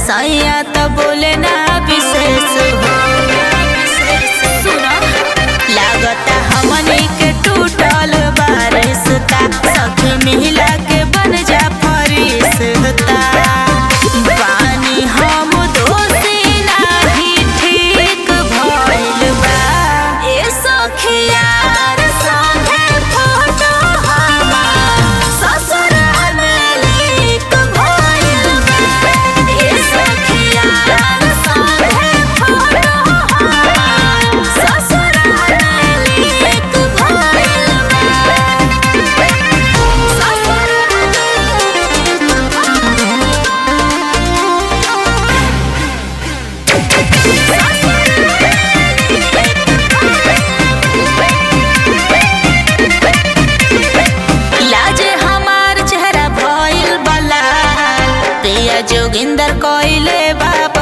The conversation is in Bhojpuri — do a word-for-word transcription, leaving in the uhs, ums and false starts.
सैया तो बोले ना विशेष हो। सुनो लागता हमनी के टूटल बारिशता, सखी मिला के बन जा फरिश्ता। पानी हम दोषी नाही ठीक भइल बा, ए सखियार संगे फोटो हमार ससुराल में लीक भइल बा। ए सखियार संगे फोटो हमार ससुराल में लीक भइल बा। लाजे हमार चेहरा भइल बला, पिया जोगिंदर कोइले बाप